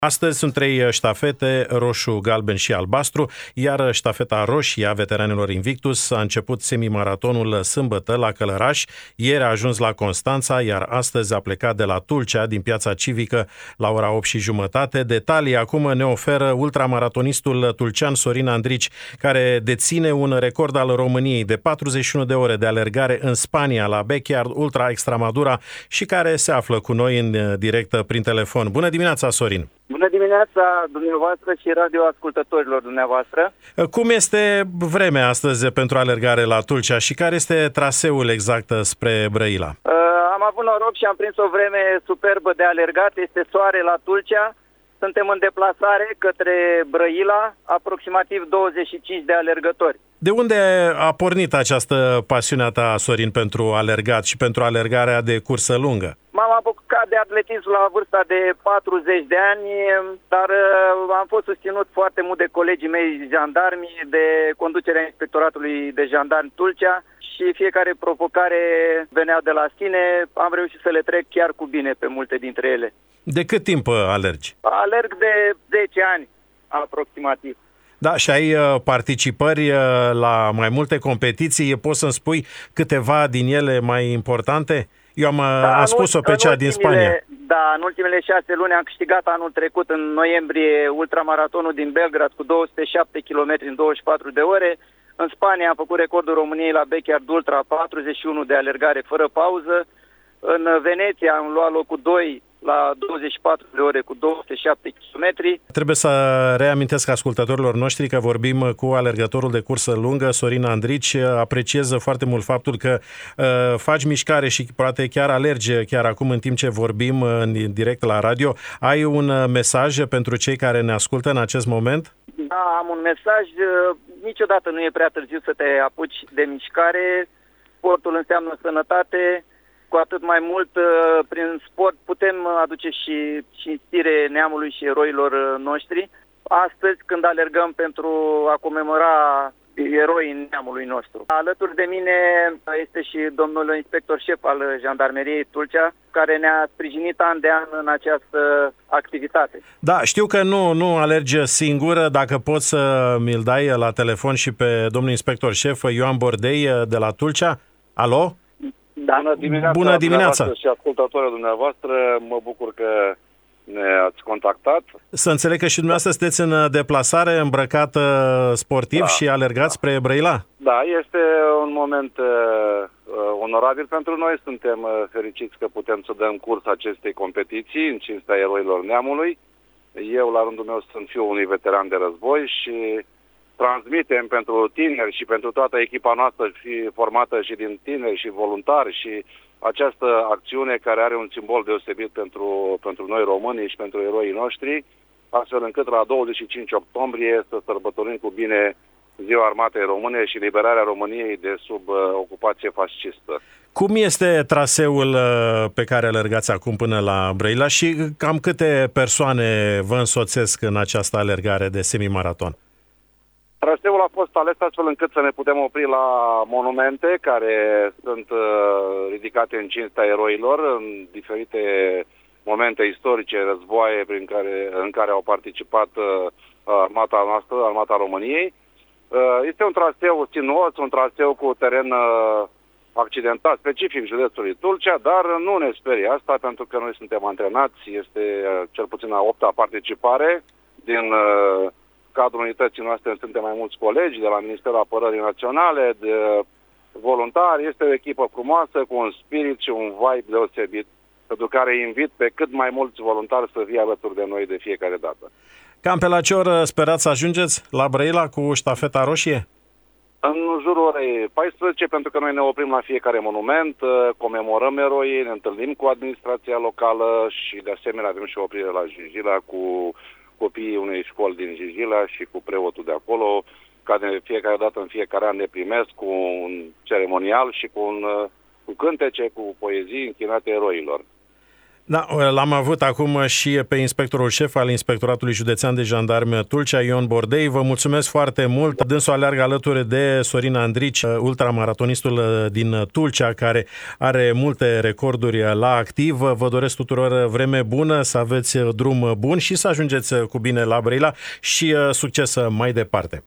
Astăzi sunt 3 ștafete, roșu, galben și albastru, iar ștafeta roșie a veteranilor Invictus a început semimaratonul sâmbătă la Călăraș, ieri a ajuns la Constanța, iar astăzi a plecat de la Tulcea, din Piața Civică, la ora 8:30. Detalii acum ne oferă ultramaratonistul tulcean Sorin Andrici, care deține un record al României de 41 de ore de alergare în Spania, la Backyard Ultra Extremadura, și care se află cu noi în direct prin telefon. Bună dimineața, Sorin! Bună dimineața dumneavoastră și radioascultătorilor dumneavoastră. Cum este vremea astăzi pentru alergare la Tulcea și care este traseul exact spre Brăila? Am avut noroc și am prins o vreme superbă de alergat. Este soare la Tulcea. Suntem în deplasare către Brăila, aproximativ 25 de alergători. De unde a pornit această pasiune ta, Sorin, pentru alergat și pentru alergarea de cursă lungă? M-am apucat de atletism la vârsta de 40 de ani, dar am fost susținut foarte mult de colegii mei jandarmi, de conducerea Inspectoratului de Jandarmi Tulcea și fiecare provocare venea de la sine. Am reușit să le trec chiar cu bine pe multe dintre ele. De cât timp alergi? Alerg de 10 ani, aproximativ. Da, și ai participări la mai multe competiții. Poți să-mi spui câteva din ele mai importante? Eu am spus-o pe cea din Spania. Da, în ultimele 6 luni am câștigat anul trecut, în noiembrie, ultramaratonul din Belgrad cu 207 km în 24 de ore. În Spania am făcut recordul României la Backyard Ultra, 41 de alergare fără pauză. În Veneția am luat locul 2 la 24 de ore cu 207 km. Trebuie să reamintesc ascultătorilor noștri că vorbim cu alergătorul de cursă lungă, Sorin Andrici. Apreciez foarte mult faptul că faci mișcare și poate chiar alergi chiar acum în timp ce vorbim în direct la radio. Ai un mesaj pentru cei care ne ascultă în acest moment? Da, am un mesaj. Niciodată nu e prea târziu să te apuci de mișcare. Sportul înseamnă sănătate. Cu atât mai mult, prin sport putem aduce și cinstire neamului și eroilor noștri. Astăzi, când alergăm pentru a comemora eroii neamului nostru. Alături de mine este și domnul inspector șef al Jandarmeriei Tulcea, care ne-a sprijinit an de an în această activitate. Da, știu că nu alergi singur. Dacă poți să mi-l dai la telefon și pe domnul inspector șef Ioan Bordei de la Tulcea. Alo? Da. Bună dimineața și ascultătorii dumneavoastră, mă bucur că ne-ați contactat. Să înțeleg că și dumneavoastră sunteți în deplasare, îmbrăcat sportiv și alergați spre Brăila? Da, este un moment onorabil pentru noi, suntem fericiți că putem să dăm curs acestei competiții în cinstea eroilor neamului. Eu, la rândul meu, sunt fiul unui veteran de război și transmitem pentru tineri și pentru toată echipa noastră formată și din tineri și voluntari și această acțiune care are un simbol deosebit pentru noi românii și pentru eroii noștri, astfel încât la 25 octombrie să sărbătorim cu bine Ziua Armatei Române și liberarea României de sub ocupație fascistă. Cum este traseul pe care alergați acum până la Brăila și cam câte persoane vă însoțesc în această alergare de semimaraton? Traseul a fost ales astfel încât să ne putem opri la monumente care sunt ridicate în cinstea eroilor în diferite momente istorice, războaie în care au participat armata noastră, armata României. Este un traseu sinuos, un traseu cu teren accidentat, specific județului Tulcea, dar nu ne sperie asta pentru că noi suntem antrenați, este cel puțin a 8-a participare din cadrul unității noastre, suntem mai mulți colegi de la Ministerul Apărării Naționale, de voluntari. Este o echipă frumoasă, cu un spirit și un vibe deosebit, pentru care invit pe cât mai mulți voluntari să fie alături de noi de fiecare dată. Cam pe la ce oră sperați să ajungeți la Brăila cu ștafeta roșie? În jurul orei 14, pentru că noi ne oprim la fiecare monument, comemorăm eroii, ne întâlnim cu administrația locală și de asemenea avem și o oprire la Jijila cu copiii unei școli din Jijila și cu preotul de acolo, care de fiecare dată, în fiecare an ne primesc cu un ceremonial și cu cântece, cu poezii închinate eroilor. Da, l-am avut acum și pe inspectorul șef al Inspectoratului Județean de Jandarmi Tulcea, Ion Bordei. Vă mulțumesc foarte mult. Dânsul aleargă alături de Sorin Andrici, ultramaratonistul din Tulcea, care are multe recorduri la activ. Vă doresc tuturor vreme bună, să aveți drum bun și să ajungeți cu bine la Brăila și succes mai departe.